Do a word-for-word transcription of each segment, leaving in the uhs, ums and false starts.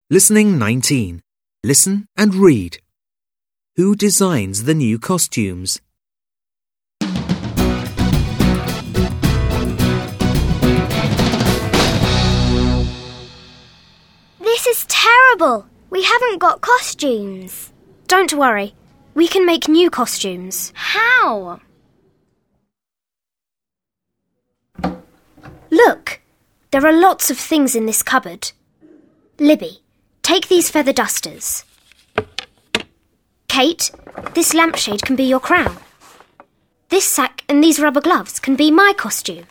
Listening nineteen. Listen and read. Who designs the new costumes? This is terrible. We haven't got costumes. Don't worry. We can make new costumes. How? Look, there are lots of things in this cupboard. Libby, take these feather dusters. Kate, this lampshade can be your crown. This sack and these rubber gloves can be my costume.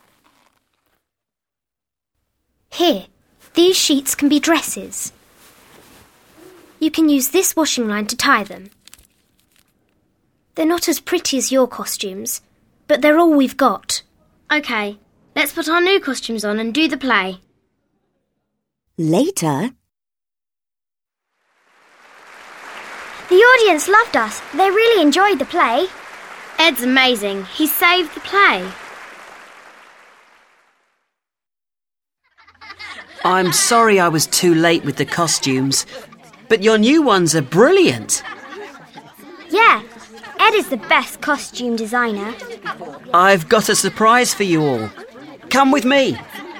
Here, these sheets can be dresses. You can use this washing line to tie them. They're not as pretty as your costumes, but they're all we've got. OK, let's put our new costumes on and do the play. Later, The audience loved us. They really enjoyed the play. Ed's amazing. He saved the play. I'm sorry I was too late with the costumes, but your new ones are brilliant. Yeah, Ed is the best costume designer. I've got a surprise for you all. Come with me.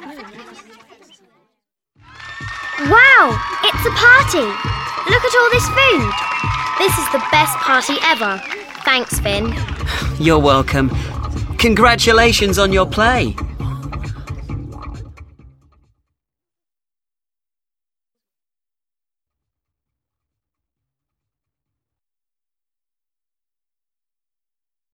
Wow, it's a party. Look at all this food. This is the best party ever. Thanks, Finn. You're welcome. Congratulations on your play.